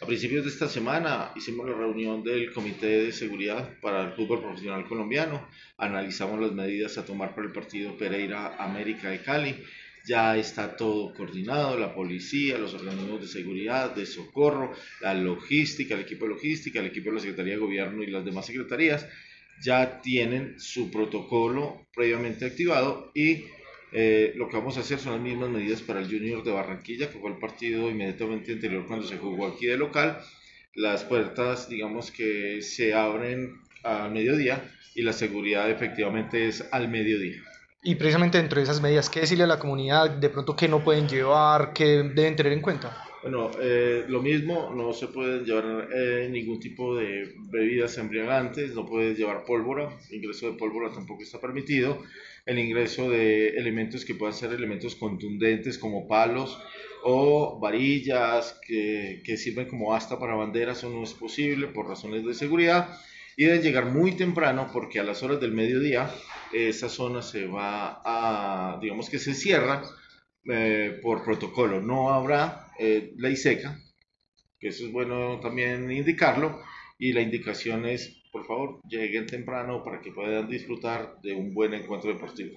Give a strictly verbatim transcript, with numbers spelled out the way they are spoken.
A principios de esta semana hicimos la reunión del Comité de Seguridad para el Fútbol Profesional Colombiano. Analizamos las medidas a tomar para el partido Pereira América de Cali. Ya está todo coordinado, la policía, los organismos de seguridad, de socorro, la logística, el equipo de logística, el equipo de la Secretaría de Gobierno y las demás secretarías ya tienen su protocolo previamente activado y eh, lo que vamos a hacer son las mismas medidas para el Junior de Barranquilla, que fue el partido inmediatamente anterior cuando se jugó aquí de local. Las puertas, digamos que se abren al mediodía y la seguridad efectivamente es al mediodía. Y precisamente dentro de esas medidas, ¿qué decirle a la comunidad de pronto que no pueden llevar, que deben tener en cuenta? Bueno, eh, lo mismo, no se pueden llevar eh, ningún tipo de bebidas embriagantes, no puedes llevar pólvora, el ingreso de pólvora tampoco está permitido, el ingreso de elementos que puedan ser elementos contundentes como palos o varillas que, que sirven como asta para banderas, eso no es posible por razones de seguridad y deben llegar muy temprano porque a las horas del mediodía esa zona se va a, digamos que se cierra eh, por protocolo. No habrá eh, ley seca, que eso es bueno también indicarlo, y la indicación es, por favor, lleguen temprano para que puedan disfrutar de un buen encuentro deportivo.